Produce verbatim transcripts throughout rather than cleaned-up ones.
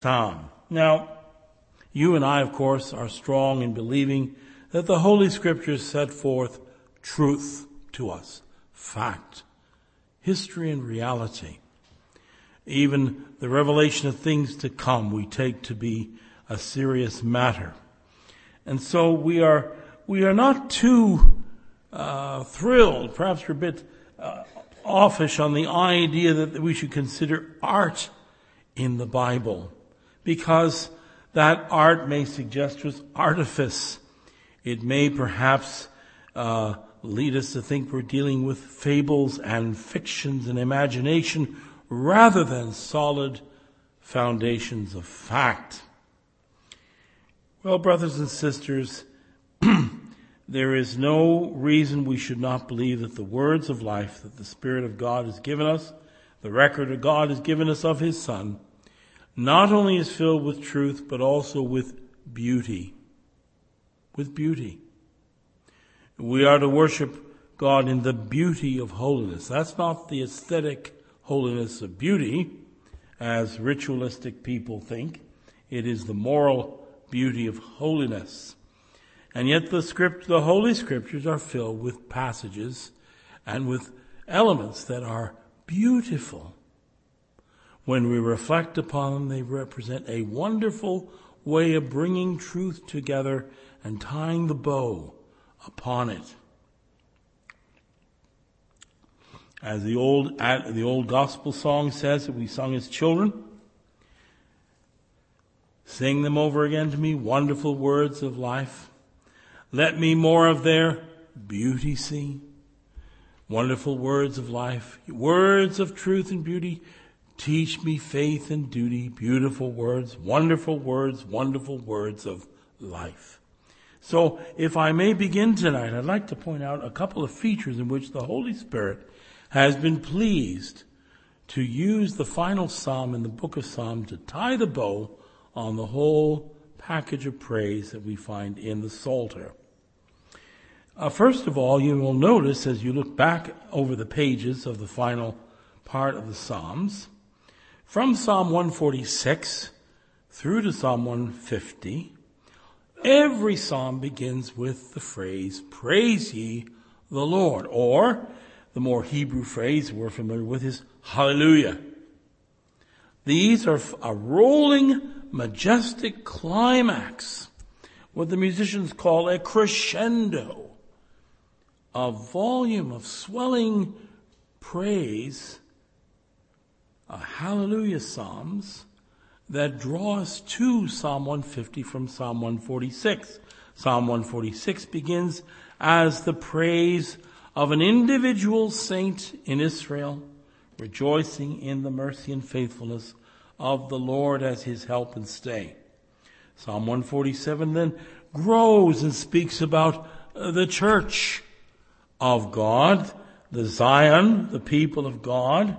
psalm. Now, you and I, of course, are strong in believing that the Holy Scriptures set forth truth to us, fact, history and reality. Even the revelation of things to come we take to be a serious matter. And so we are we are not too uh, thrilled, perhaps we're a bit uh, offish on the idea that we should consider art in the Bible, because that art may suggest to us artifice. It may perhaps uh, lead us to think we're dealing with fables and fictions and imagination rather than solid foundations of fact. Well, brothers and sisters, there is no reason we should not believe that the words of life that the Spirit of God has given us, the record of God has given us of His Son, not only is filled with truth, but also with beauty. With beauty. We are to worship God in the beauty of holiness. That's not the aesthetic holiness of beauty, as ritualistic people think. It is the moral beauty of holiness. And yet the script, the Holy Scriptures are filled with passages and with elements that are beautiful. When we reflect upon them, they represent a wonderful way of bringing truth together and tying the bow upon it. As the old the old gospel song says that we sung as children, sing them over again to me, wonderful words of life. Let me more of their beauty see. Wonderful words of life, words of truth and beauty. Teach me faith and duty, beautiful words, wonderful words, wonderful words of life. So if I may begin tonight, I'd like to point out a couple of features in which the Holy Spirit has been pleased to use the final psalm in the book of Psalms to tie the bow on the whole package of praise that we find in the Psalter. Uh, first of all, you will notice as you look back over the pages of the final part of the Psalms, from Psalm one forty-six through to Psalm one fifty, every psalm begins with the phrase, praise ye the Lord, or the more Hebrew phrase we're familiar with is hallelujah. These are a rolling, majestic climax, what the musicians call a crescendo, a volume of swelling praise, a hallelujah psalms that draw us to Psalm one fifty from Psalm one forty-six. Psalm one forty-six begins as the praise of an individual saint in Israel, rejoicing in the mercy and faithfulness of the Lord as his help and stay. Psalm one forty-seven then grows and speaks about the church of God, the Zion, the people of God.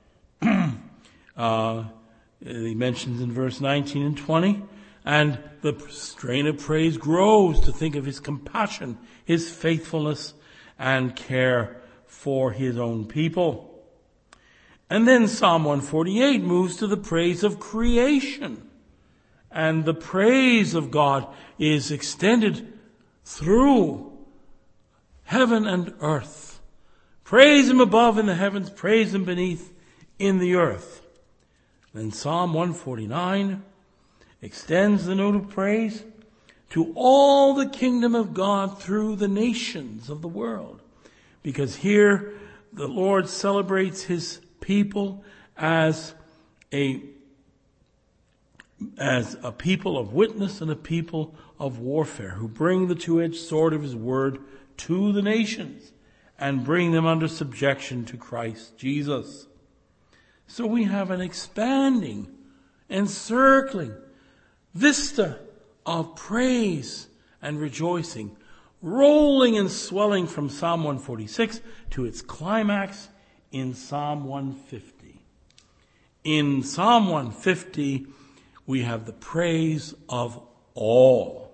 uh, he mentions in verse nineteen and twenty, and the strain of praise grows to think of his compassion, his faithfulness, and care for his own people. And then Psalm one forty-eight moves to the praise of creation. And the praise of God is extended through heaven and earth. Praise him above in the heavens, praise him beneath in the earth. Then Psalm one forty-nine extends the note of praise to all the kingdom of God through the nations of the world. Because here the Lord celebrates his people as a, as a people of witness and a people of warfare who bring the two-edged sword of his word to the nations and bring them under subjection to Christ Jesus. So we have an expanding, encircling vista of praise and rejoicing, rolling and swelling from Psalm one forty-six to its climax in Psalm one fifty. In Psalm one fifty, we have the praise of all.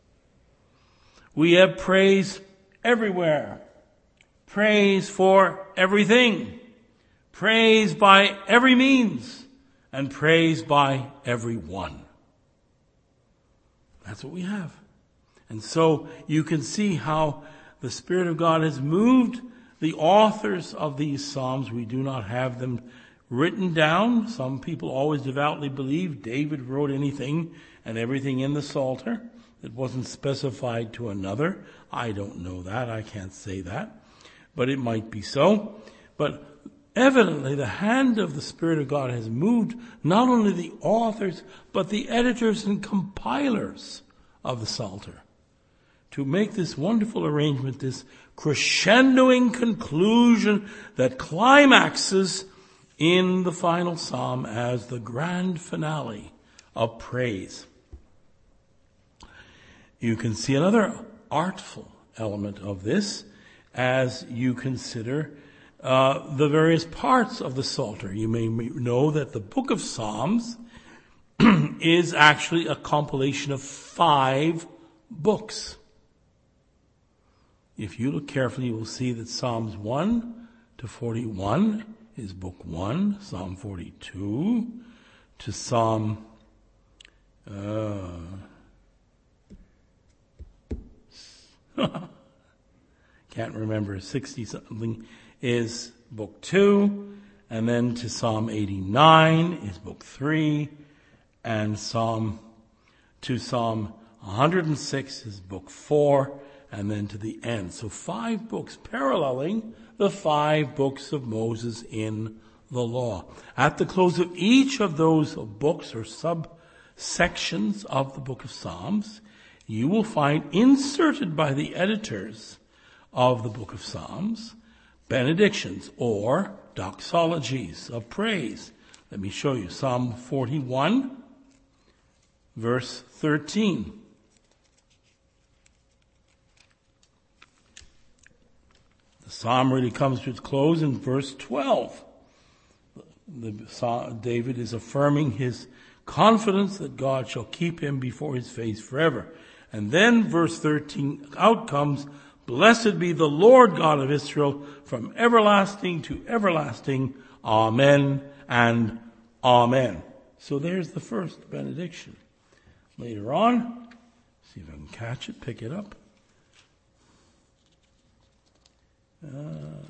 We have praise everywhere. Praise for everything. Praise by every means and praised by everyone. That's what we have. And so you can see how the Spirit of God has moved the authors of these Psalms. We do not have them written down. Some people always devoutly believe David wrote anything and everything in the Psalter that wasn't specified to another. I don't know that. I can't say that. But it might be so. But evidently the hand of the Spirit of God has moved not only the authors, but the editors and compilers of the Psalter to make this wonderful arrangement, this crescendoing conclusion that climaxes in the final psalm as the grand finale of praise. You can see another artful element of this as you consider uh, the various parts of the Psalter. You may know that the book of Psalms is actually a compilation of five books. If you look carefully, you will see that Psalms one to forty-one is book one, Psalm forty-two to Psalm uh, can't remember, sixty something is book two, and then to Psalm eighty-nine is book three, and Psalm to Psalm one hundred six is book four, and then to the end. So five books paralleling the five books of Moses in the law. At the close of each of those books or subsections of the book of Psalms, you will find inserted by the editors of the book of Psalms benedictions or doxologies of praise. Let me show you. Psalm forty-one, verse thirteen. The psalm really comes to its close in verse twelve. The, the, David is affirming his confidence that God shall keep him before his face forever. And then verse thirteen, out comes, blessed be the Lord God of Israel from everlasting to everlasting. Amen and amen. So there's the first benediction. Later on, see if I can catch it, pick it up. Uh,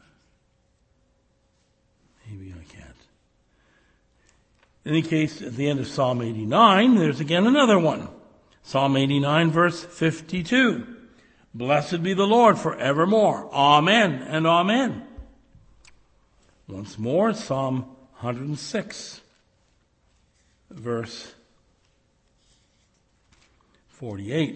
maybe I can't. In any case, at the end of Psalm eighty-nine, there's again another one. Psalm eighty-nine, verse fifty-two. Blessed be the Lord forevermore. Amen and amen. Once more, Psalm one hundred six, verse forty-eight.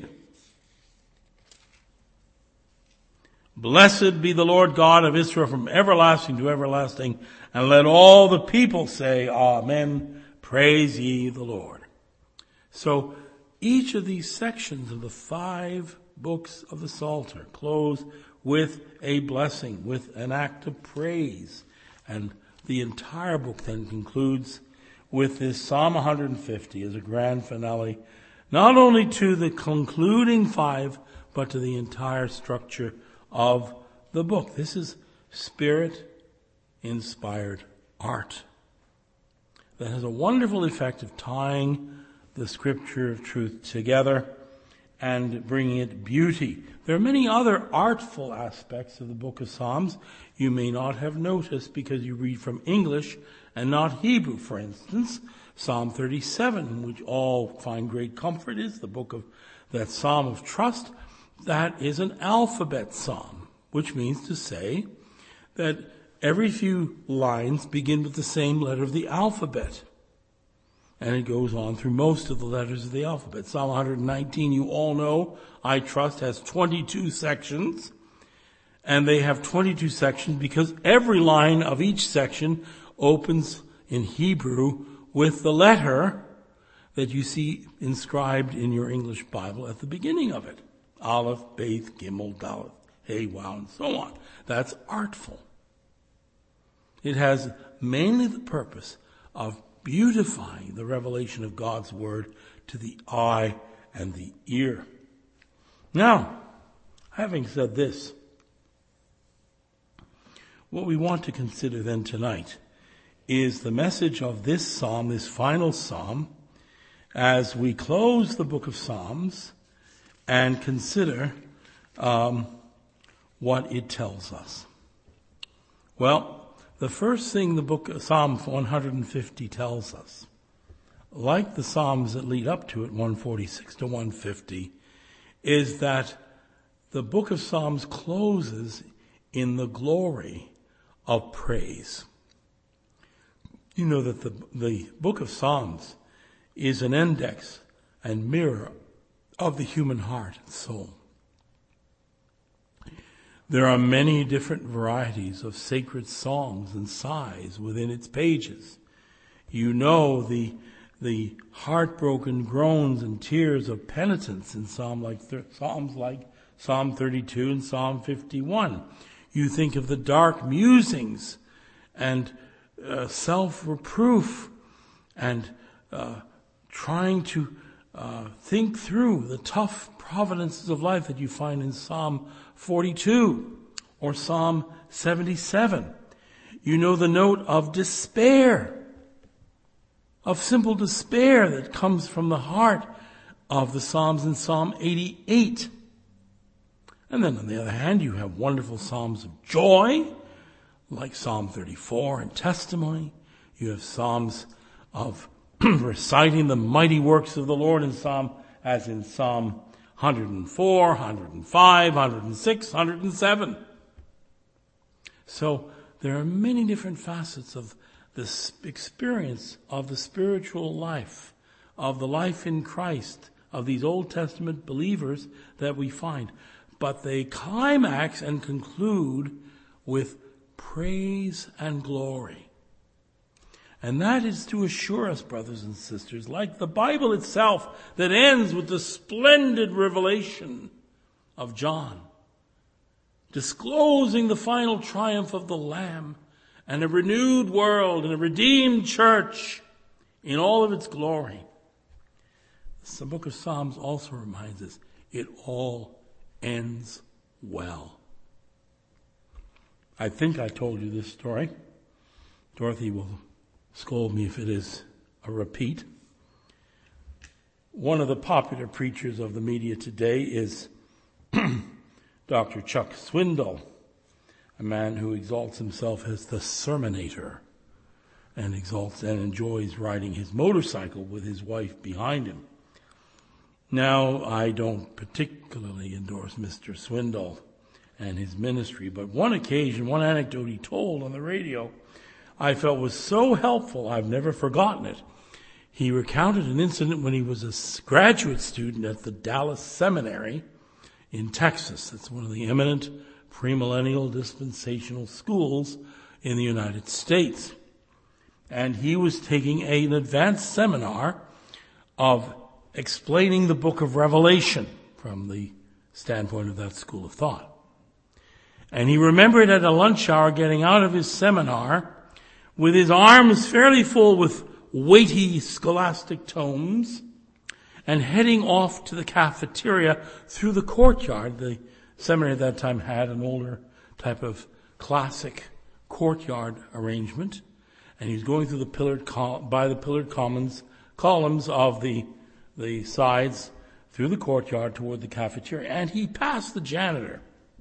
Blessed be the Lord God of Israel from everlasting to everlasting, and let all the people say, Amen. Praise ye the Lord. So each of these sections of the five books of the Psalter close with a blessing, with an act of praise. And the entire book then concludes with this Psalm one hundred fifty as a grand finale, not only to the concluding five, but to the entire structure of the book. This is Spirit-inspired art that has a wonderful effect of tying the Scripture of truth together and bringing it beauty. There are many other artful aspects of the book of Psalms you may not have noticed because you read from English and not Hebrew. For instance, Psalm thirty-seven, which all find great comfort, is the book of that Psalm of trust. That is an alphabet psalm, which means to say that every few lines begin with the same letter of the alphabet. And it goes on through most of the letters of the alphabet. Psalm one hundred nineteen, you all know, I trust, has twenty-two sections. And they have twenty-two sections because every line of each section opens in Hebrew with the letter that you see inscribed in your English Bible at the beginning of it. Aleph, Beth, Gimel, Dalet, Hey, Wow, and so on. That's artful. It has mainly the purpose of beautifying the revelation of God's Word to the eye and the ear. Now, having said this, what we want to consider then tonight is the message of this psalm, this final psalm, as we close the book of Psalms and consider um, what it tells us. Well, the first thing the book of Psalm one hundred fifty tells us, like the Psalms that lead up to it, one forty-six to one fifty, is that the book of Psalms closes in the glory of praise. You know that the, the book of Psalms is an index and mirror of the human heart and soul. There are many different varieties of sacred songs and sighs within its pages. You know the the heartbroken groans and tears of penitence in Psalm like Psalms like Psalm thirty-two and Psalm fifty-one. You think of the dark musings and uh, self-reproof and uh, trying to uh, think through the tough providences of life that you find in Psalm forty-two or Psalm seventy-seven. You know the note of despair, of simple despair that comes from the heart of the Psalms in Psalm eighty-eight. And then on the other hand, you have wonderful Psalms of joy, like Psalm thirty-four and testimony. You have Psalms of reciting the mighty works of the Lord in Psalm, as in Psalm one hundred four, one hundred five, one hundred six, one hundred seven. So there are many different facets of this experience of the spiritual life, of the life in Christ, of these Old Testament believers that we find. But they climax and conclude with praise and glory. And that is to assure us, brothers and sisters, like the Bible itself that ends with the splendid revelation of John, disclosing the final triumph of the Lamb and a renewed world and a redeemed church in all of its glory. The book of Psalms also reminds us it all ends well. I think I told you this story. Dorothy will scold me if it is a repeat. One of the popular preachers of the media today is Doctor Chuck Swindoll, a man who exalts himself as the sermonator and exalts and enjoys riding his motorcycle with his wife behind him. Now, I don't particularly endorse Mister Swindoll and his ministry, but one occasion, one anecdote he told on the radio, I felt was so helpful, I've never forgotten it. He recounted an incident when he was a graduate student at the Dallas Seminary in Texas. That's one of the eminent premillennial dispensational schools in the United States. And he was taking a, an advanced seminar of explaining the book of Revelation from the standpoint of that school of thought. And he remembered at a lunch hour getting out of his seminar with his arms fairly full with weighty scholastic tomes and heading off to the cafeteria through the courtyard. The seminary at that time had an older type of classic courtyard arrangement. And he was going through the pillared col- by the pillared commons, columns of the the sides through the courtyard toward the cafeteria. And he passed the janitor.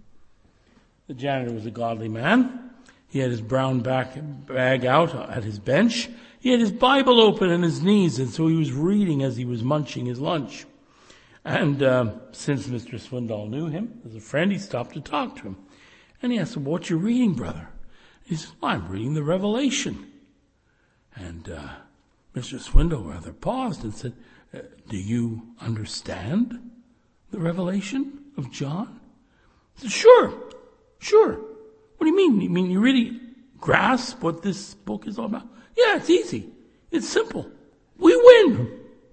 The janitor was a godly man. He had his brown back bag out at his bench. He had his Bible open on his knees, and so he was reading as he was munching his lunch. And uh, since Mister Swindoll knew him as a friend, he stopped to talk to him. And he asked him, "What you reading, brother?" He said, "Well, I'm reading the Revelation." And uh, Mister Swindoll rather paused and said, uh, "Do you understand the Revelation of John?" He said, "Sure, sure. What do you mean? You mean you really grasp what this book is all about?" "Yeah, it's easy. It's simple. We win."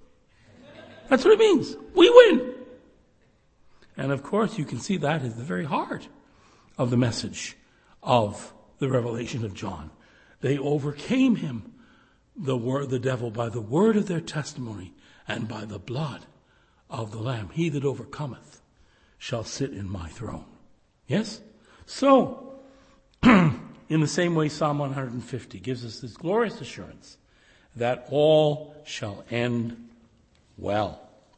That's what it means. We win. And of course, you can see that is the very heart of the message of the Revelation of John. They overcame him, the word, the devil, by the word of their testimony and by the blood of the Lamb. He that overcometh shall sit in my throne. Yes? So, In the same way, Psalm one hundred fifty gives us this glorious assurance that all shall end well.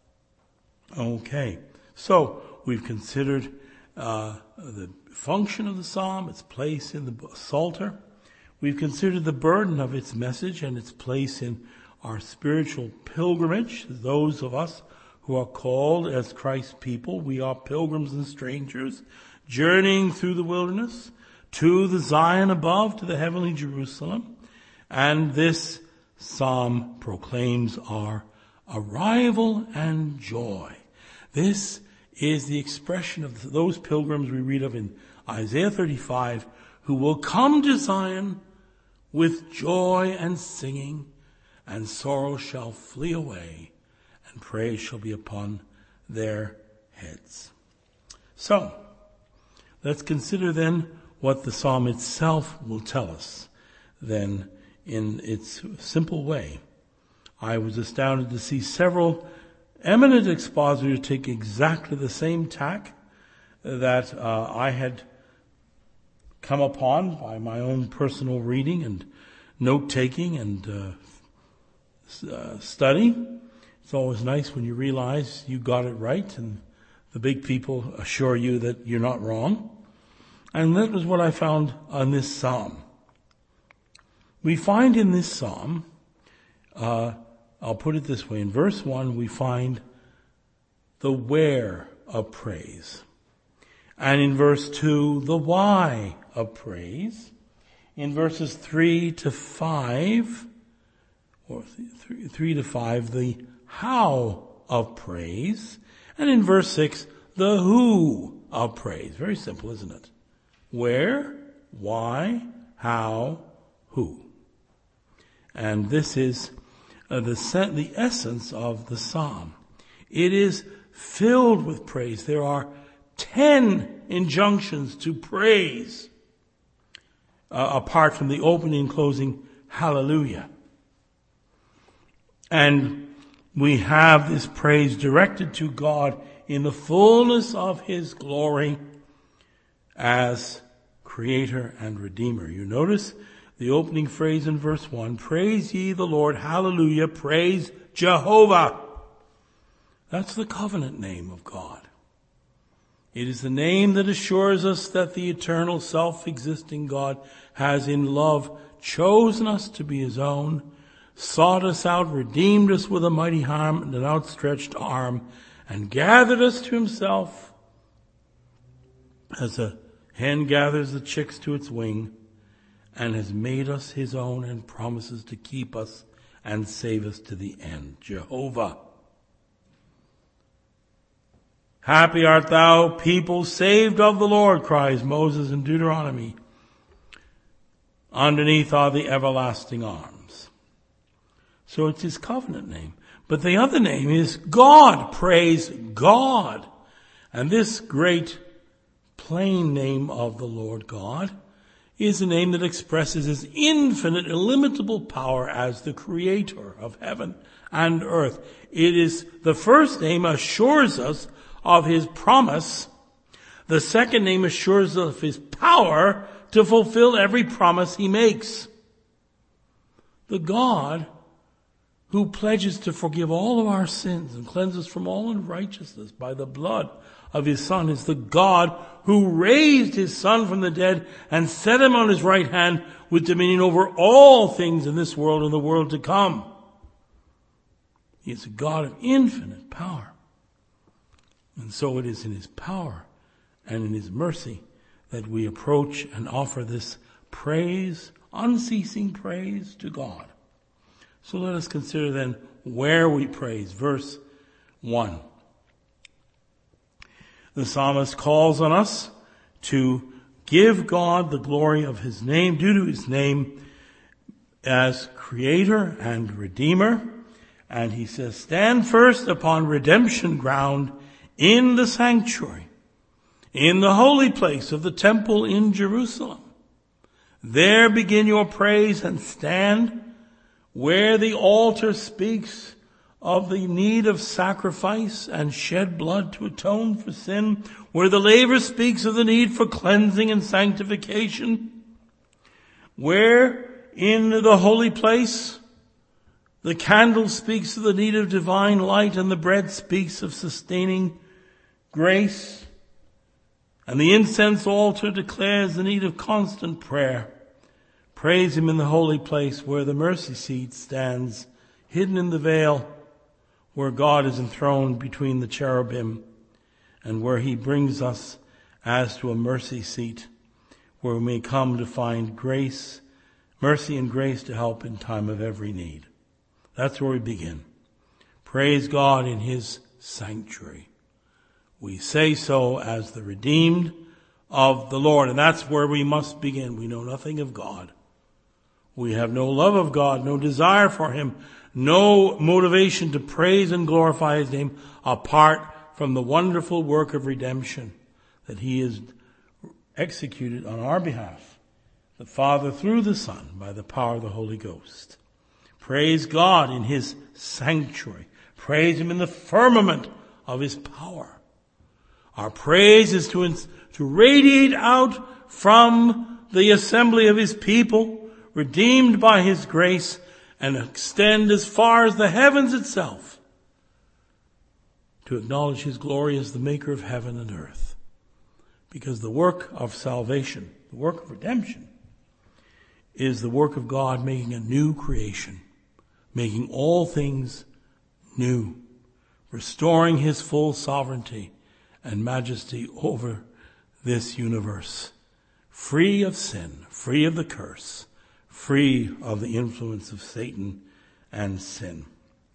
Okay, so we've considered uh, the function of the psalm, its place in the Psalter. We've considered the burden of its message and its place in our spiritual pilgrimage. Those of us who are called as Christ's people, we are pilgrims and strangers, journeying through the wilderness to the Zion above, to the heavenly Jerusalem. And this psalm proclaims our arrival and joy. This is the expression of those pilgrims we read of in Isaiah thirty-five, who will come to Zion with joy and singing, and sorrow shall flee away, and praise shall be upon their heads. So, let's consider then what the psalm itself will tell us then in its simple way. I was astounded to see several eminent expositors take exactly the same tack that uh, I had come upon by my own personal reading and note-taking and uh, uh, study. It's always nice when you realize you got it right and the big people assure you that you're not wrong. And that was what I found on this psalm. We find in this psalm, uh, I'll put it this way, in verse one we find the where of praise. And in verse two, the why of praise. In verses three to five, or three, three to five, the how of praise. And in verse six, the who of praise. Very simple, isn't it? Where, why, how, who. And this is uh, the the essence of the psalm. It is filled with praise. There are ten injunctions to praise, uh, apart from the opening and closing hallelujah. And we have this praise directed to God in the fullness of His glory as Creator and Redeemer. You notice the opening phrase in verse one, praise ye the Lord, hallelujah, praise Jehovah. That's the covenant name of God. It is the name that assures us that the eternal self-existing God has in love chosen us to be His own, sought us out, redeemed us with a mighty hand and an outstretched arm, and gathered us to Himself as a hen gathers the chicks to its wing, and has made us His own and promises to keep us and save us to the end. Jehovah. Happy art thou, people saved of the Lord, cries Moses in Deuteronomy. Underneath are the everlasting arms. So it's His covenant name. But the other name is God. Praise God. And this great plain name of the Lord God is a name that expresses His infinite, illimitable power as the Creator of heaven and earth. It is, the first name assures us of His promise. The second name assures us of His power to fulfill every promise He makes. The God who pledges to forgive all of our sins and cleanse us from all unrighteousness by the blood of His Son is the God who raised His Son from the dead and set Him on His right hand with dominion over all things in this world and the world to come. He is a God of infinite power. And so it is in His power and in His mercy that we approach and offer this praise, unceasing praise to God. So let us consider then where we praise. Verse one. The psalmist calls on us to give God the glory of His name, due to His name as Creator and Redeemer. And he says, stand first upon redemption ground in the sanctuary, in the holy place of the temple in Jerusalem. There begin your praise and stand where the altar speaks of the need of sacrifice and shed blood to atone for sin, where the laver speaks of the need for cleansing and sanctification. Where in the holy place the candle speaks of the need of divine light, and the bread speaks of sustaining grace, and the incense altar declares the need of constant prayer. Praise him in the holy place where the mercy seat stands, hidden in the veil, where God is enthroned between the cherubim, and where he brings us as to a mercy seat, where we may come to find grace, mercy and grace to help in time of every need. That's where we begin. Praise God in his sanctuary. We say so as the redeemed of the Lord, and that's where we must begin. We know nothing of God. We have no love of God, no desire for him, no motivation to praise and glorify his name apart from the wonderful work of redemption that he has executed on our behalf, the Father through the Son by the power of the Holy Ghost. Praise God in his sanctuary. Praise him in the firmament of his power. Our praise is to, to radiate out from the assembly of his people, redeemed by his grace, and extend as far as the heavens itself, to acknowledge his glory as the maker of heaven and earth. Because the work of salvation, the work of redemption, is the work of God making a new creation, making all things new, restoring his full sovereignty and majesty over this universe, free of sin, free of the curse, free of the influence of Satan and sin.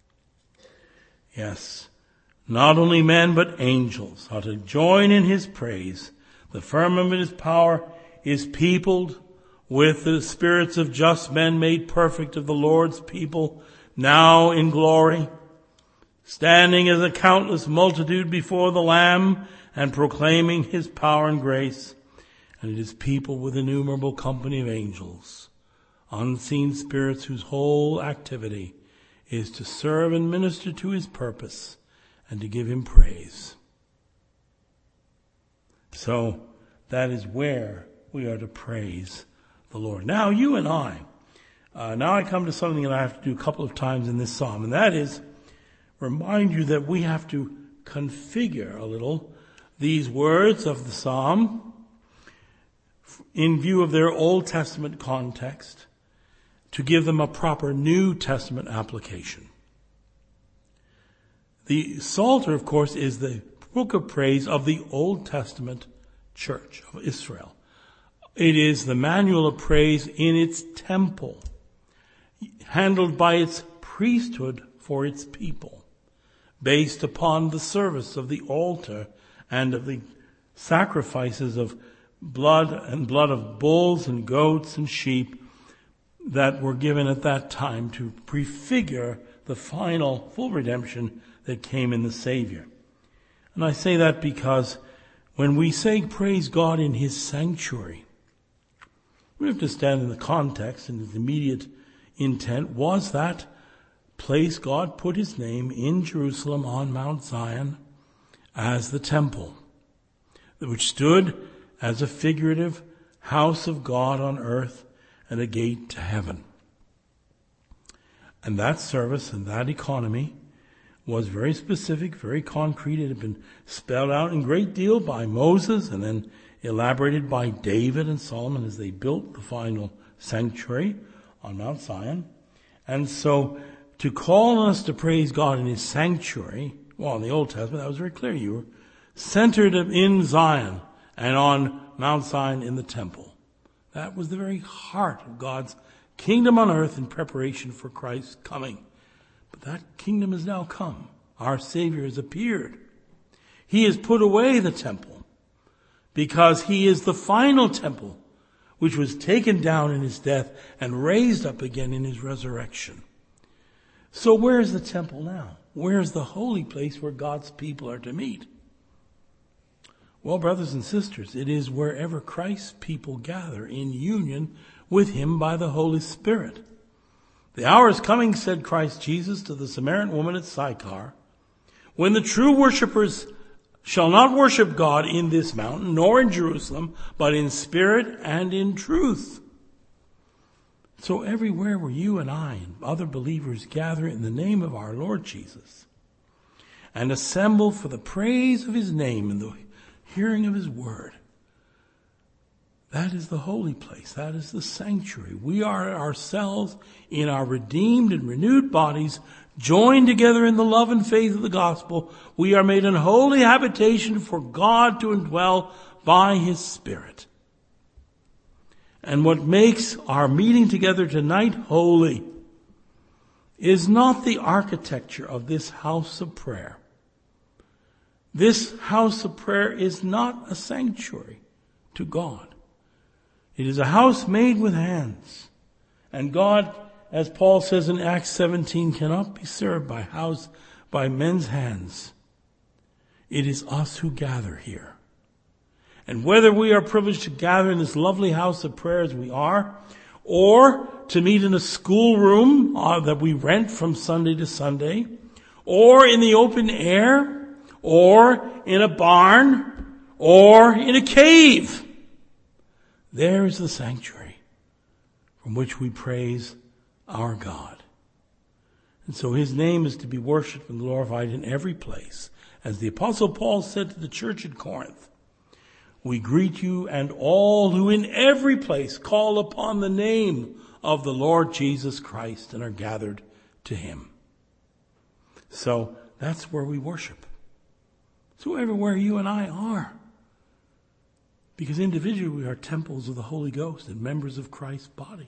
Yes, not only men but angels are to join in his praise. The firmament of his power is peopled with the spirits of just men made perfect of the Lord's people, now in glory, standing as a countless multitude before the Lamb and proclaiming his power and grace. And it is people with innumerable company of angels, unseen spirits whose whole activity is to serve and minister to his purpose and to give him praise. So that is where we are to praise the Lord. Now you and I, uh, now I come to something that I have to do a couple of times in this psalm, and that is remind you that we have to configure a little these words of the psalm in view of their Old Testament context to give them a proper New Testament application. The Psalter, of course, is the book of praise of the Old Testament church of Israel. It is the manual of praise in its temple, handled by its priesthood for its people, based upon the service of the altar and of the sacrifices of blood and blood of bulls and goats and sheep that were given at that time to prefigure the final full redemption that came in the Savior. And I say that because when we say praise God in his sanctuary, we have to stand in the context and the immediate intent was that place God put his name in Jerusalem on Mount Zion as the temple, which stood as a figurative house of God on earth and a gate to heaven. And that service and that economy was very specific, very concrete. It had been spelled out in great deal by Moses and then elaborated by David and Solomon as they built the final sanctuary on Mount Zion. And so to call on us to praise God in his sanctuary, well, in the Old Testament, that was very clear. You were centered in Zion and on Mount Zion in the temple. That was the very heart of God's kingdom on earth in preparation for Christ's coming. But that kingdom has now come. Our Savior has appeared. He has put away the temple because he is the final temple which was taken down in his death and raised up again in his resurrection. So where is the temple now? Where is the holy place where God's people are to meet? Well, brothers and sisters, it is wherever Christ's people gather in union with him by the Holy Spirit. The hour is coming, said Christ Jesus to the Samaritan woman at Sychar, when the true worshippers shall not worship God in this mountain, nor in Jerusalem, but in spirit and in truth. So everywhere where you and I and other believers gather in the name of our Lord Jesus and assemble for the praise of his name and the hearing of his word, that is the holy place. That is the sanctuary. We are ourselves in our redeemed and renewed bodies, joined together in the love and faith of the gospel. We are made an holy habitation for God to indwell by his Spirit. And what makes our meeting together tonight holy is not the architecture of this house of prayer. This house of prayer is not a sanctuary to God. It is a house made with hands. And God, as Paul says in Acts seventeen, cannot be served by house, by men's hands. It is us who gather here. And whether we are privileged to gather in this lovely house of prayer as we are, or to meet in a schoolroom uh, that we rent from Sunday to Sunday, or in the open air, or in a barn, or in a cave, there is the sanctuary from which we praise our God. And so his name is to be worshipped and glorified in every place. As the Apostle Paul said to the church at Corinth, we greet you and all who in every place call upon the name of the Lord Jesus Christ and are gathered to him. So that's where we worship. So everywhere you and I are. Because individually we are temples of the Holy Ghost and members of Christ's body.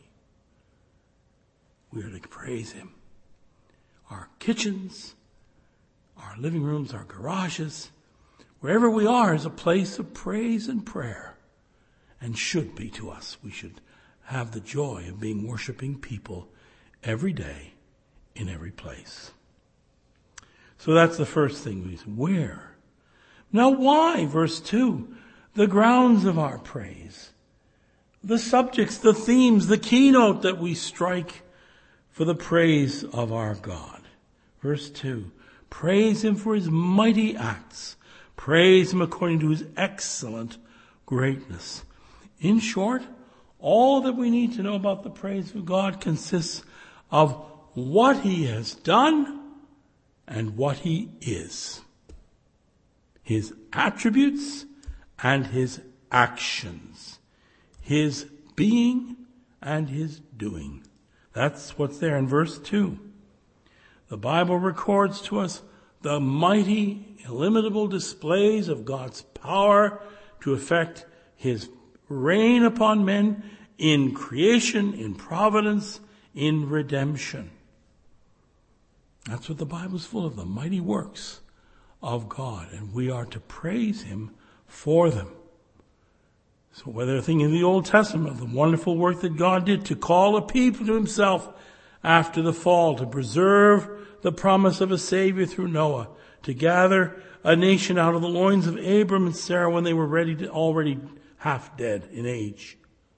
We are to praise him. Our kitchens, our living rooms, our garages, wherever we are is a place of praise and prayer, and should be to us. We should have the joy of being worshiping people every day in every place. So that's the first thing we say. Where? Now why? Verse two. The grounds of our praise. The subjects, the themes, the keynote that we strike for the praise of our God. Verse two. Praise him for his mighty acts. Praise him according to his excellent greatness. In short, all that we need to know about the praise of God consists of what he has done and what he is. His attributes and his actions. His being and his doing. That's what's there in verse two. The Bible records to us the mighty, illimitable displays of God's power to effect his reign upon men in creation, in providence, in redemption. That's what the Bible's full of, the mighty works of God, and we are to praise him for them. So whether thinking in the Old Testament of the wonderful work that God did to call a people to himself after the fall, to preserve the promise of a Savior through Noah, to gather a nation out of the loins of Abram and Sarah when they were ready to, already half dead in age.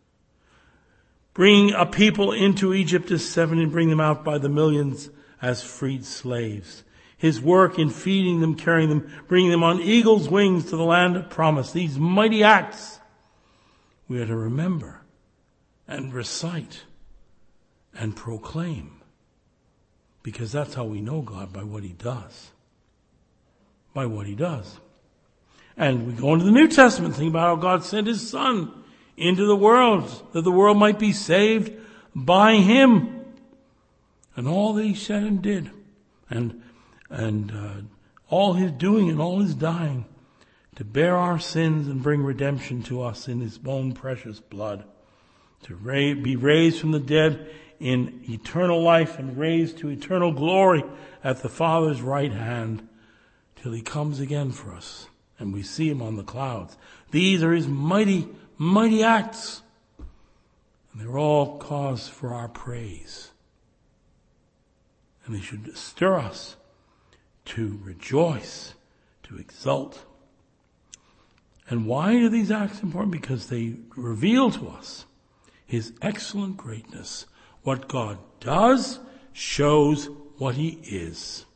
Bring a people into Egypt as seven and bring them out by the millions as freed slaves. His work in feeding them, carrying them, bringing them on eagle's wings to the land of promise. These mighty acts we are to remember and recite and proclaim. Because that's how we know God, by what he does. By what he does. And we go into the New Testament, think about how God sent his Son into the world, that the world might be saved by him. And all that he said and did, and and uh, all his doing and all his dying, to bear our sins and bring redemption to us in his own precious blood, to ra- be raised from the dead in eternal life and raised to eternal glory at the Father's right hand, till he comes again for us and we see him on the clouds. These are his mighty, mighty acts, and they're all cause for our praise. And they should stir us to rejoice, to exult. And why are these acts important? Because they reveal to us his excellent greatness. What God does shows what he is.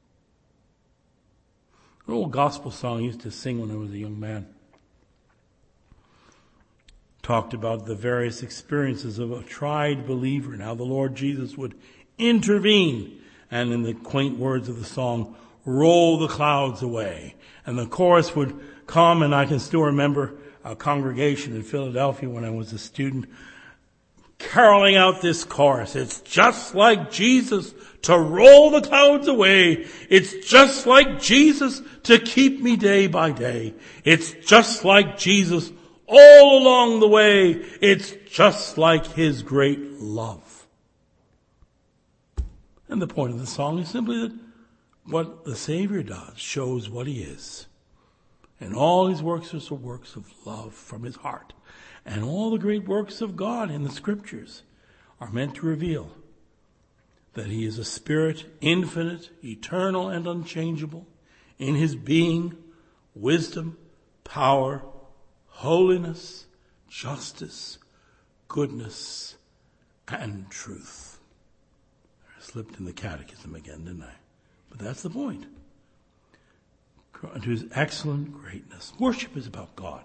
An old gospel song I used to sing when I was a young man talked about the various experiences of a tried believer and how the Lord Jesus would intervene. And in the quaint words of the song, roll the clouds away. And the chorus would come, and I can still remember a congregation in Philadelphia when I was a student caroling out this chorus. It's just like Jesus to roll the clouds away. It's just like Jesus to keep me day by day. It's just like Jesus all along the way. It's just like his great love. And the point of the song is simply that what the Savior does shows what he is. And all his works are works of love from his heart. And all the great works of God in the Scriptures are meant to reveal that he is a spirit, infinite, eternal, and unchangeable in his being, wisdom, power, holiness, justice, goodness, and truth. I slipped in the catechism again, didn't I? But that's the point. To his excellent greatness. Worship is about God.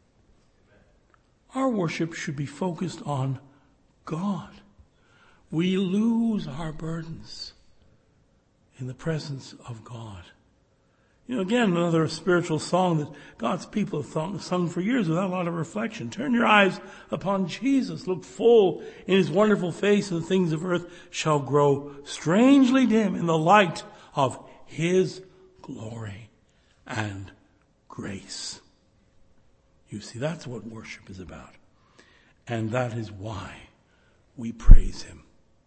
Our worship should be focused on God. We lose our burdens in the presence of God. You know, again, another spiritual song that God's people have sung for years without a lot of reflection. Turn your eyes upon Jesus. Look full in his wonderful face, and the things of earth shall grow strangely dim in the light of his glory and grace. You see, that's what worship is about. And that is why we praise him.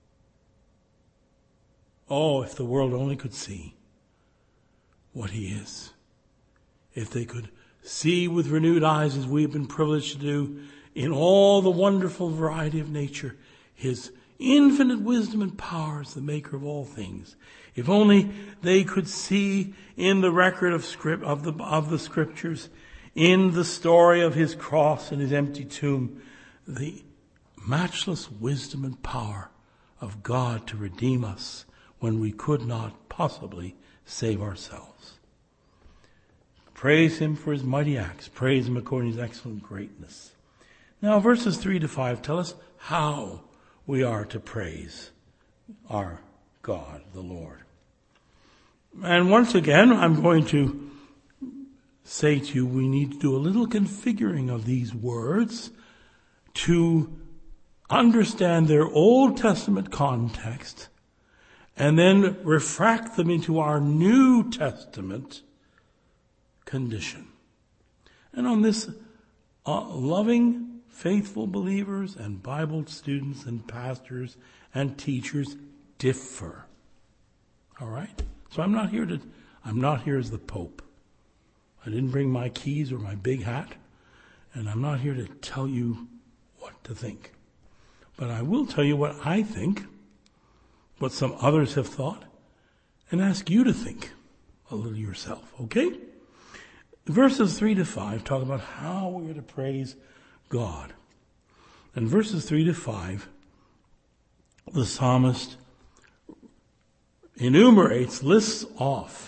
Oh, if the world only could see what he is. If they could see with renewed eyes, as we have been privileged to do, in all the wonderful variety of nature, his infinite wisdom and power as the maker of all things. If only they could see in the record of script of the of the scriptures, in the story of his cross and his empty tomb, the matchless wisdom and power of God to redeem us when we could not possibly save ourselves. Praise him for his mighty acts. Praise him according to his excellent greatness. Now, verses three to five tell us how we are to praise our God, the Lord. And once again, I'm going to say to you, we need to do a little configuring of these words to understand their Old Testament context and then refract them into our New Testament condition. And on this, uh, loving, faithful believers and Bible students and pastors and teachers differ. All right? So I'm not here to, I'm not here as the Pope. I didn't bring my keys or my big hat, and I'm not here to tell you what to think. But I will tell you what I think, what some others have thought, and ask you to think a little yourself, okay? Verses three to five talk about how we are to praise God. And verses three to five, the psalmist enumerates, lists off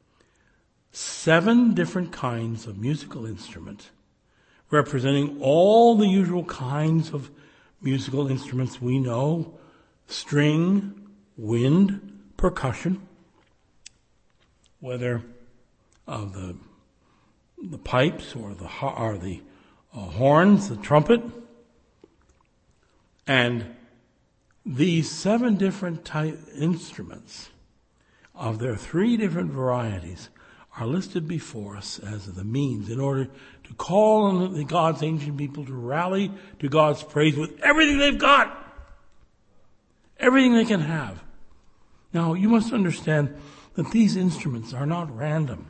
seven different kinds of musical instrument, representing all the usual kinds of musical instruments we know: string, wind, percussion, whether of the the pipes or the or the uh, horns, the trumpet. And these seven different type instruments of their three different varieties are listed before us as the means in order to call on the God's ancient people to rally to God's praise with everything they've got, everything they can have. Now, you must understand that these instruments are not random.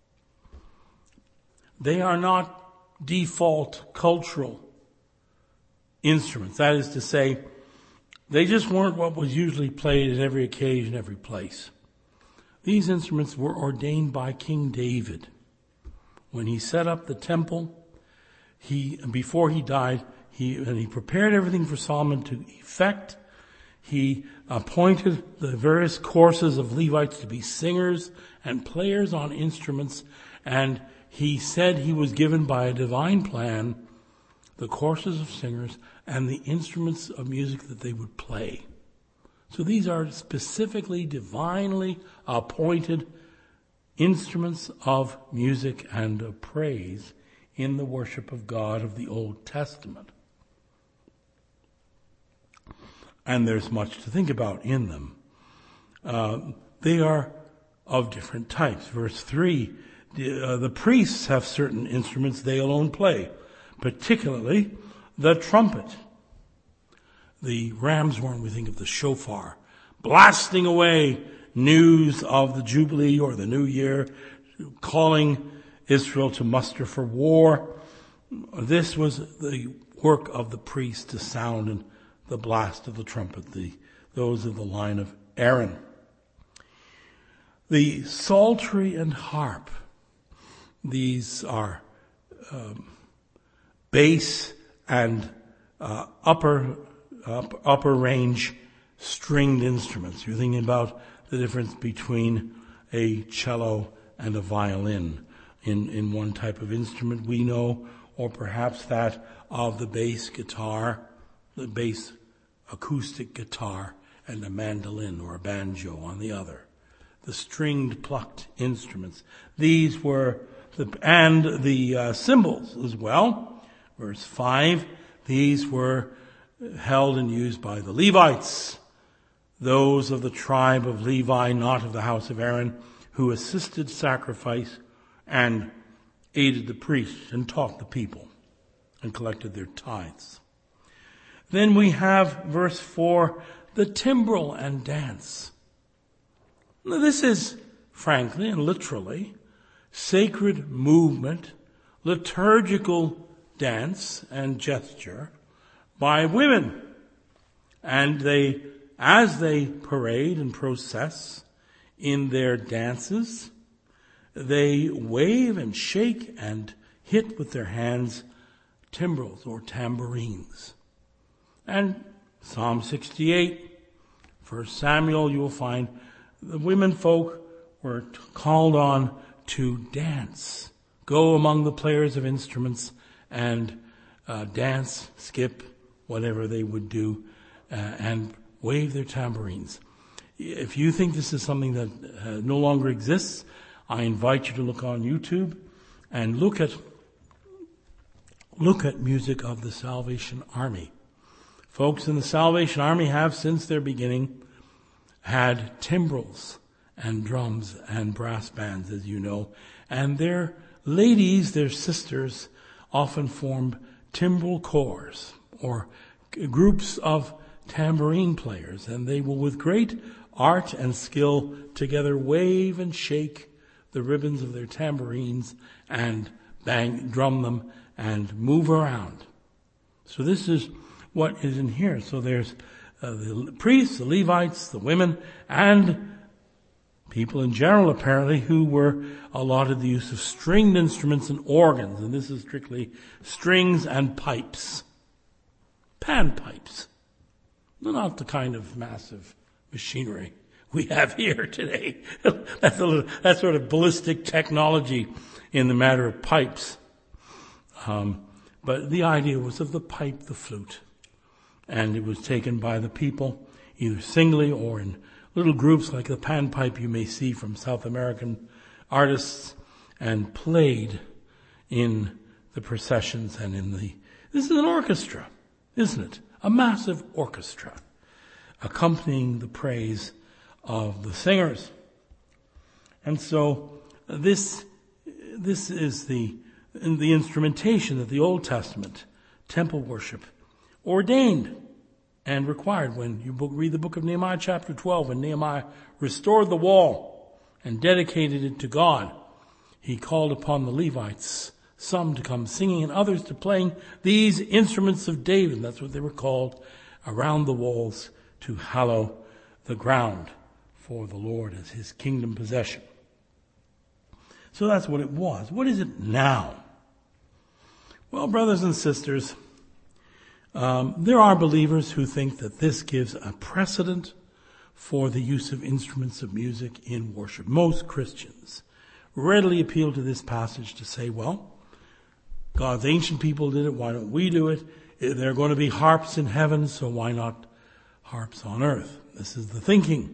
They are not default cultural instruments. That is to say, they just weren't what was usually played at every occasion, every place. These instruments were ordained by King David. When he set up the temple, he, before he died, he, and he prepared everything for Solomon to effect. He appointed the various courses of Levites to be singers and players on instruments, and he said he was given by a divine plan the courses of singers, and the instruments of music that they would play. So these are specifically, divinely appointed instruments of music and of praise in the worship of God of the Old Testament. And there's much to think about in them. Uh, they are of different types. Verse three, the, uh, the priests have certain instruments they alone play, particularly the trumpet. The ram's horn, we think of the shofar, blasting away news of the Jubilee or the New Year, calling Israel to muster for war. This was the work of the priest to sound in the blast of the trumpet, the, those of the line of Aaron. The psaltery and harp, these are um, bass and uh, upper up, upper range stringed instruments. You're thinking about the difference between a cello and a violin in, in one type of instrument we know, or perhaps that of the bass guitar, the bass acoustic guitar, and a mandolin or a banjo on the other. The stringed plucked instruments. These were the, and the uh, cymbals as well. Verse five, these were held and used by the Levites, those of the tribe of Levi, not of the house of Aaron, who assisted sacrifice and aided the priests and taught the people and collected their tithes. Then we have verse four, the timbrel and dance. Now this is, frankly and literally, sacred movement, liturgical dance and gesture by women. And they, as they parade and process in their dances, they wave and shake and hit with their hands timbrels or tambourines. And Psalm sixty-eight, First Samuel, you will find the women folk were called on to dance, go among the players of instruments and uh, dance, skip, whatever they would do, uh, and wave their tambourines. If you think this is something that uh, no longer exists, I invite you to look on YouTube and look at look at music of the Salvation Army. Folks in the Salvation Army have, since their beginning, had timbrels and drums and brass bands, as you know. And their ladies, their sisters, often formed timbrel corps or g- groups of tambourine players. And they will, with great art and skill, together wave and shake the ribbons of their tambourines and bang, drum them and move around. So this is what is in here. So there's uh, the priests, the Levites, the women, and people in general, apparently, who were allotted the use of stringed instruments and organs. And this is strictly strings and pipes. Panpipes. Not the kind of massive machinery we have here today. That's a little, that's sort of ballistic technology in the matter of pipes. Um, but the idea was of the pipe, the flute. And it was taken by the people, either singly or in little groups like the panpipe you may see from South American artists, and played in the processions and in the... This is an orchestra, isn't it? A massive orchestra accompanying the praise of the singers. And so this this is the the instrumentation that the Old Testament temple worship ordained and required. When you book, read the book of Nehemiah chapter twelve, when Nehemiah restored the wall and dedicated it to God, he called upon the Levites, some to come singing and others to playing these instruments of David. That's what they were called, around the walls, to hallow the ground for the Lord as his kingdom possession. So that's what it was. What is it now? Well, brothers and sisters, um, there are believers who think that this gives a precedent for the use of instruments of music in worship. Most Christians readily appeal to this passage to say, well, God's ancient people did it. Why don't we do it? There are going to be harps in heaven, so why not harps on earth? This is the thinking.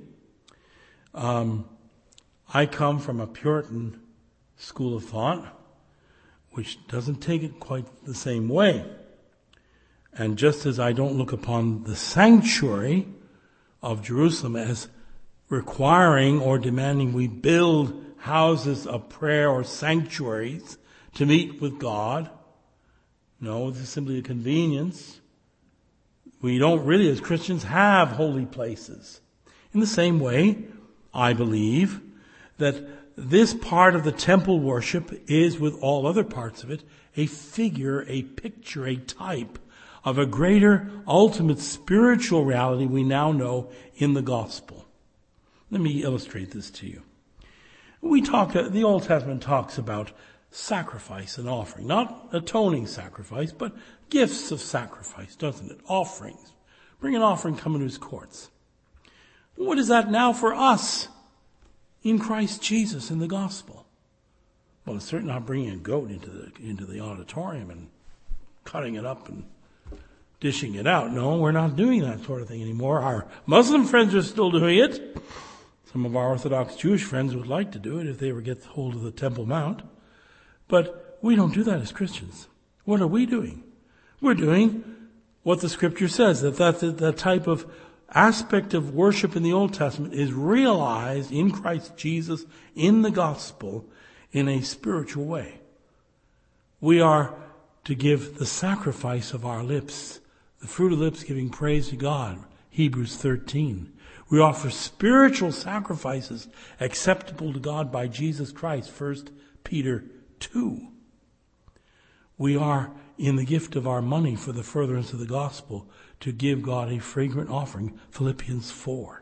Um, I come from a Puritan school of thought, which doesn't take it quite the same way. And just as I don't look upon the sanctuary of Jerusalem as requiring or demanding we build houses of prayer or sanctuaries to meet with God, no, this is simply a convenience. We don't really, as Christians, have holy places. In the same way, I believe that this part of the temple worship is, with all other parts of it, a figure, a picture, a type of a greater, ultimate spiritual reality we now know in the gospel. Let me illustrate this to you. We talk, the Old Testament talks about sacrifice and offering. Not atoning sacrifice, but gifts of sacrifice, doesn't it? Offerings. Bring an offering, come into his courts. What is that now for us in Christ Jesus in the gospel? Well, it's certainly not bringing a goat into the, into the auditorium and cutting it up and dishing it out. No, we're not doing that sort of thing anymore. Our Muslim friends are still doing it. Some of our Orthodox Jewish friends would like to do it if they ever get hold of the Temple Mount. But we don't do that as Christians. What are we doing? We're doing what the Scripture says, that that, that type of aspect of worship in the Old Testament is realized in Christ Jesus, in the gospel, in a spiritual way. We are to give the sacrifice of our lips, the fruit of lips giving praise to God, Hebrews thirteen. We offer spiritual sacrifices acceptable to God by Jesus Christ, First Peter two. We are in the gift of our money for the furtherance of the gospel to give God a fragrant offering, Philippians four.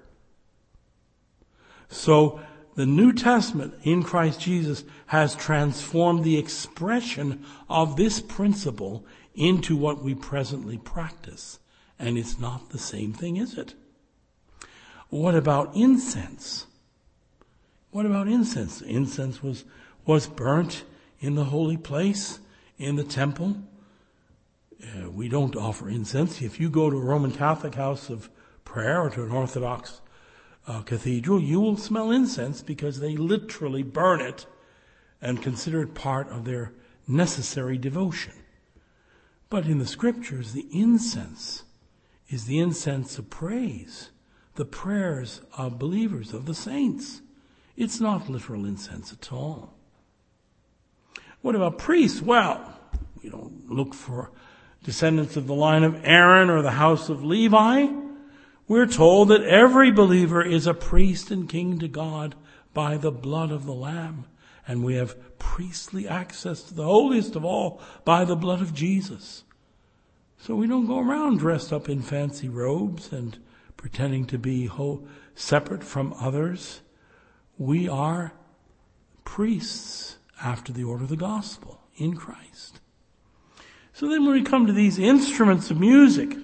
So the New Testament in Christ Jesus has transformed the expression of this principle into what we presently practice. And it's not the same thing, is it? What about incense? What about incense? Incense was, was burnt in the holy place, in the temple. Uh, we don't offer incense. If you go to a Roman Catholic house of prayer or to an Orthodox uh, cathedral, you will smell incense because they literally burn it and consider it part of their necessary devotion. But in the Scriptures, the incense is the incense of praise, the prayers of believers, of the saints. It's not literal incense at all. What about priests? Well, we don't look for descendants of the line of Aaron or the house of Levi. We're told that every believer is a priest and king to God by the blood of the Lamb. And we have priestly access to the holiest of all by the blood of Jesus. So we don't go around dressed up in fancy robes and pretending to be whole, separate from others. We are priests after the order of the gospel in Christ. So then when we come to these instruments of music,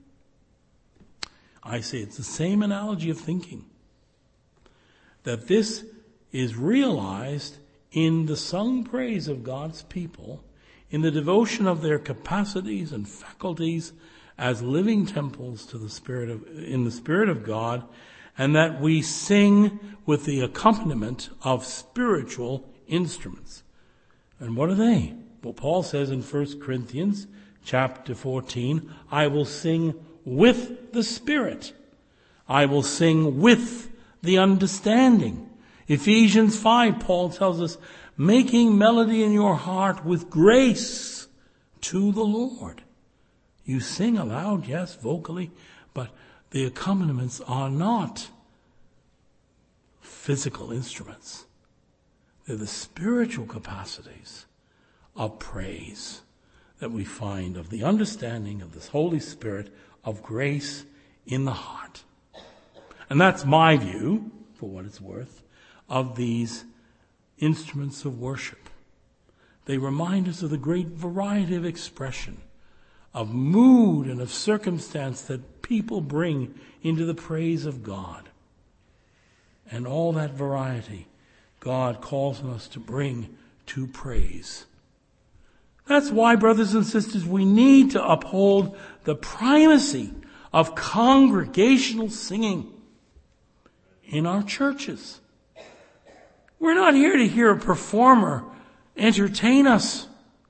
I say it's the same analogy of thinking. That this is realized in the sung praise of God's people, in the devotion of their capacities and faculties as living temples to the Spirit of, in the Spirit of God, and that we sing with the accompaniment of spiritual instruments. And what are they? Well, Paul says in First Corinthians chapter fourteen, I will sing with the Spirit. I will sing with the understanding. Ephesians five, Paul tells us, making melody in your heart with grace to the Lord. You sing aloud, yes, vocally, but the accompaniments are not physical instruments. They're the spiritual capacities of praise that we find, of the understanding of this Holy Spirit, of grace in the heart. And that's my view, for what it's worth, of these instruments of worship. They remind us of the great variety of expression, of mood and of circumstance that people bring into the praise of God. And all that variety God calls on us to bring to praise. That's why, brothers and sisters, we need to uphold the primacy of congregational singing in our churches. We're not here to hear a performer entertain us.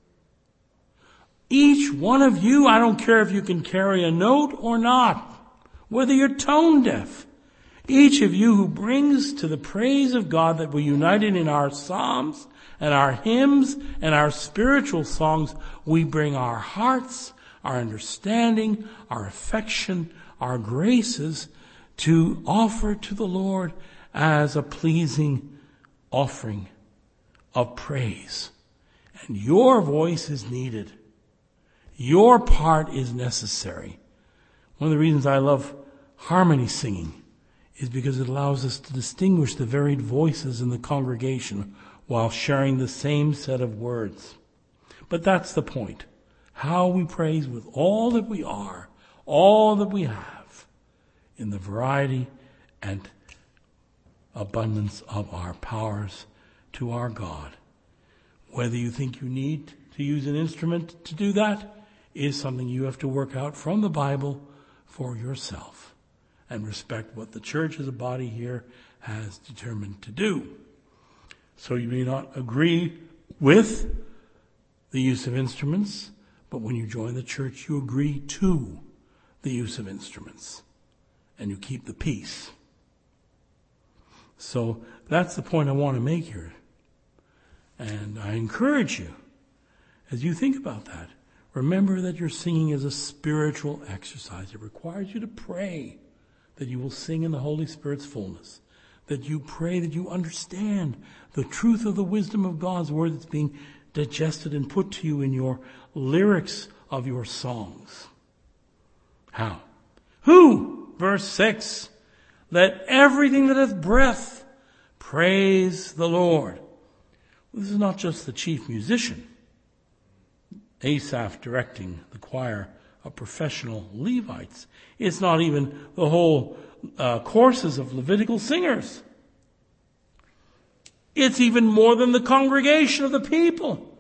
Each one of you, I don't care if you can carry a note or not, whether you're tone deaf, each of you who brings to the praise of God that we're united in our psalms and our hymns and our spiritual songs, we bring our hearts, our understanding, our affection, our graces to offer to the Lord as a pleasing offering of praise. And your voice is needed. Your part is necessary. One of the reasons I love harmony singing is because it allows us to distinguish the varied voices in the congregation while sharing the same set of words. But that's the point. How we praise with all that we are, all that we have, in the variety and abundance of our powers to our God. Whether you think you need to use an instrument to do that is something you have to work out from the Bible for yourself, and respect what the church as a body here has determined to do. So you may not agree with the use of instruments, but when you join the church, you agree to the use of instruments, and you keep the peace. So that's the point I want to make here. And I encourage you, as you think about that, remember that your singing is a spiritual exercise. It requires you to pray that you will sing in the Holy Spirit's fullness, that you pray that you understand the truth of the wisdom of God's word that's being digested and put to you in your lyrics of your songs. How? Who? Verse six. Let everything that hath breath praise the Lord. Well, this is not just the chief musician, Asaph directing the choir of professional Levites. It's not even the whole uh, courses of Levitical singers. It's even more than the congregation of the people.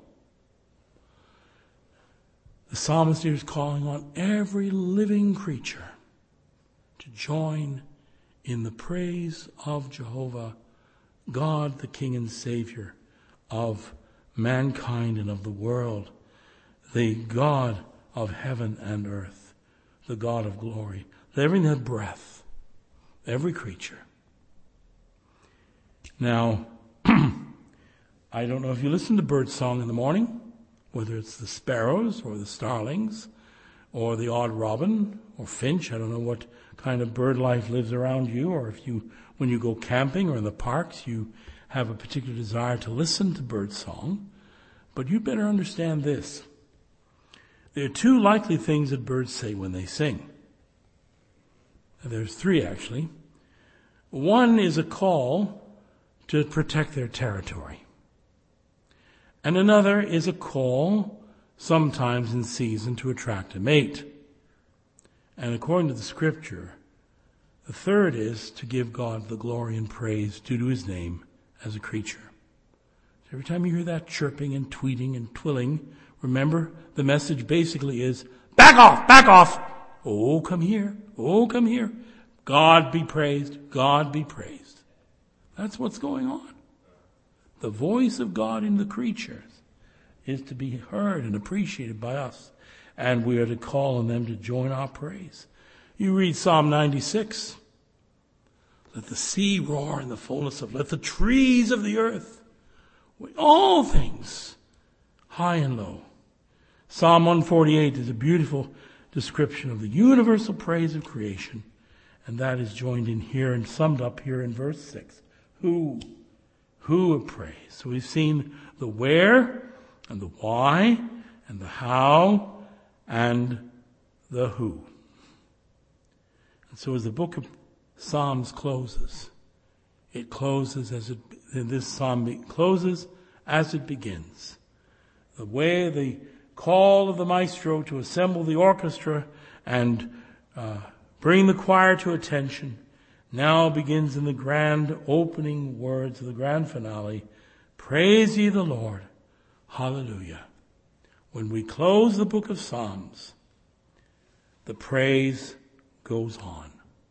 The psalmist here is calling on every living creature to join in the praise of Jehovah, God, the King and Savior of mankind and of the world, the God of heaven and earth, the God of glory. Let everything that breath, every creature. Now, I don't know if you listen to bird song in the morning, whether it's the sparrows or the starlings or the odd robin or finch. I don't know what kind of bird life lives around you, or if you, when you go camping or in the parks, you have a particular desire to listen to bird song. But you better understand this. There are two likely things that birds say when they sing. There's three, actually. One is a call to protect their territory. And another is a call, sometimes in season, to attract a mate. And according to the scripture, the third is to give God the glory and praise due to his name as a creature. So every time you hear that chirping and tweeting and twilling, remember, the message basically is, back off, back off. Oh, come here. Oh, come here. God be praised. God be praised. That's what's going on. The voice of God in the creatures is to be heard and appreciated by us. And we are to call on them to join our praise. You read Psalm ninety-six. Let the sea roar in the fullness of, let the trees of the earth, all things, high and low. Psalm one forty-eight is a beautiful description of the universal praise of creation. And that is joined in here and summed up here in verse six. Who? Who of praise? So we've seen the where and the why and the how and the who. And so as the book of Psalms closes, it closes as it, this psalm closes as it begins. The way, the call of the maestro to assemble the orchestra and uh, bring the choir to attention now begins in the grand opening words of the grand finale. Praise ye the Lord. Hallelujah. when we close the book of Psalms, the praise goes on.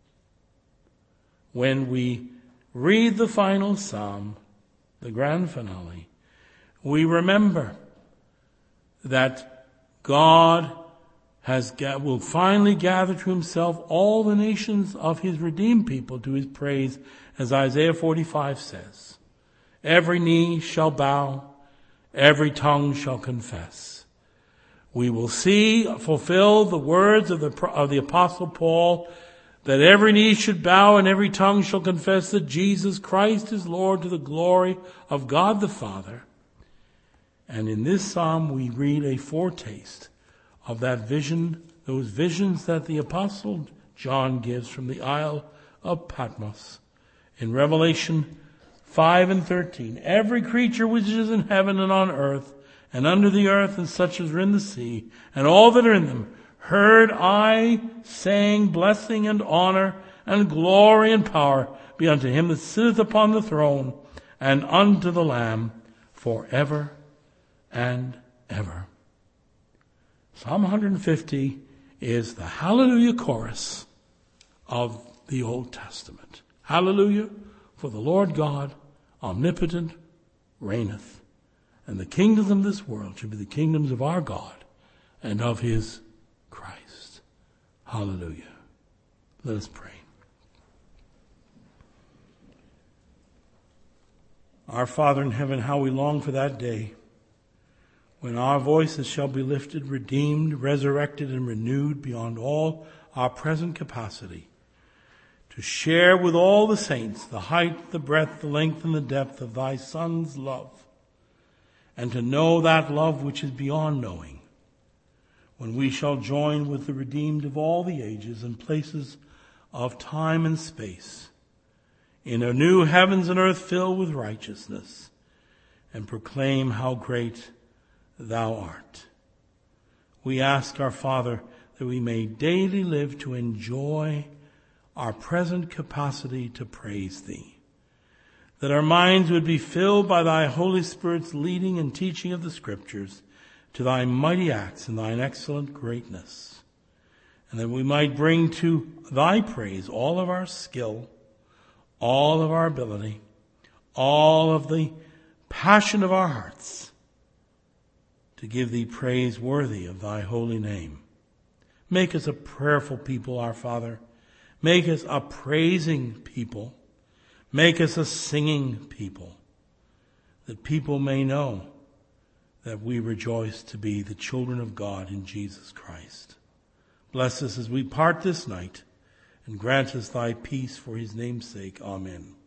When we read the final psalm, the grand finale, we remember that God has will finally gather to himself all the nations of his redeemed people to his praise, as Isaiah forty-five says. Every knee shall bow, every tongue shall confess. We will see fulfilled the words of the, of the Apostle Paul, that every knee should bow and every tongue shall confess that Jesus Christ is Lord, to the glory of God the Father. And in this psalm we read a foretaste of that vision, those visions that the Apostle John gives from the Isle of Patmos. In Revelation five and thirteen, every creature which is in heaven and on earth and under the earth and such as are in the sea, and all that are in them, heard I saying, blessing and honor and glory and power be unto him that sitteth upon the throne and unto the Lamb forever and ever. Psalm one fifty is the Hallelujah chorus of the Old Testament. Hallelujah, for the Lord God, omnipotent, reigneth, and the kingdoms of this world shall be the kingdoms of our God and of his Christ. Hallelujah. Let us pray. Our Father in heaven, how we long for that day when our voices shall be lifted, redeemed, resurrected, and renewed beyond all our present capacity, to share with all the saints the height, the breadth, the length, and the depth of thy Son's love, and to know that love which is beyond knowing, when we shall join with the redeemed of all the ages and places of time and space, in a new heavens and earth filled with righteousness, and proclaim how great thou art. We ask our Father that we may daily live to enjoy our present capacity to praise thee, that our minds would be filled by thy Holy Spirit's leading and teaching of the Scriptures to thy mighty acts and thine excellent greatness, and that we might bring to thy praise all of our skill, all of our ability, all of the passion of our hearts, to give thee praise worthy of thy holy name. Make us a prayerful people, our Father. Make us a praising people. Make us a singing people, that people may know that we rejoice to be the children of God in Jesus Christ. Bless us as we part this night, and grant us thy peace for his name's sake. Amen.